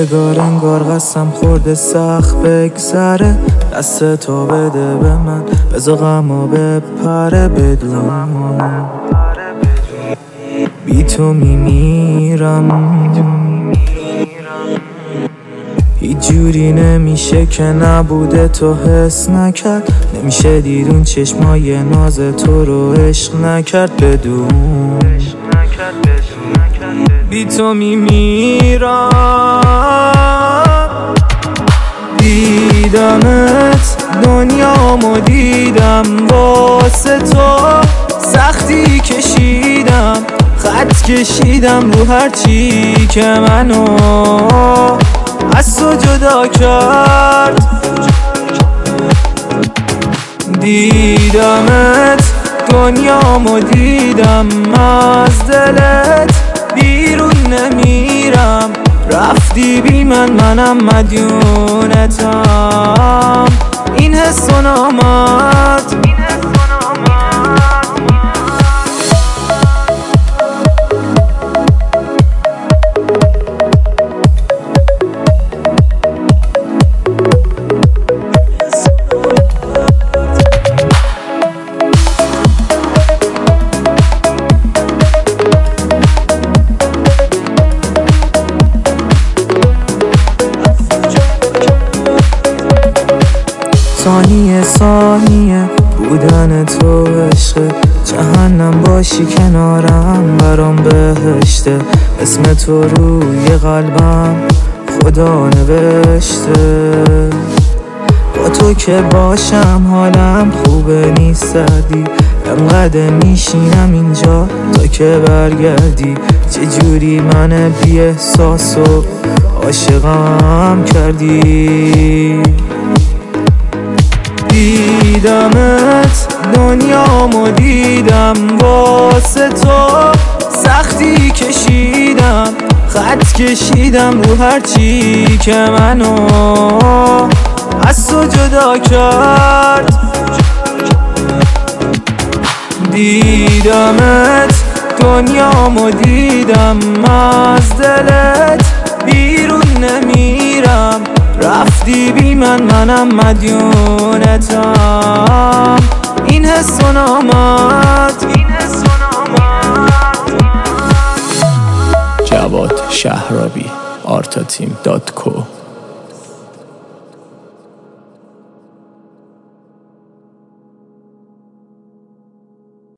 روزگار انگار قسم خورده سخت بگذره، دست تو بده به من، بذار غما بپره بدون بی تو میمیرم. هیچ جوری نمیشه که نبوده تو حس نکرد، نمیشه دید اون چشمای ناز تو رو عشق نکرد بدون بی تو میمیرم. دیدمت دنیامو دیدم واسه تو، سختی کشیدم خط کشیدم رو هرچی که منو از تو جدا کرد. دیدمت دنیامو دیدم از دلت بیرون نمیرم، رفتی بی منم مدیونتم. این حس و نامرد ثانیه ثانیه بودن تو عشقه، جهنم باشی کنارم برام بهشته. اسم تو روی قلبم خدا نوشته، با تو که باشم حالم خوبه نیست سردی، انقدر میشینم اینجا تا که برگردی. چجوری من بی احساس و عاشقم کردی. دیدمت دنیامو دیدم واسه تو، سختی کشیدم خط کشیدم رو هرچی که منو از تو جدا کرد. دیدمت دنیامو دیدم از دلت بیرون نمیرم، رفتی بی منم مدیونتم. این حس و نامرد جواد شهرابی artateam.co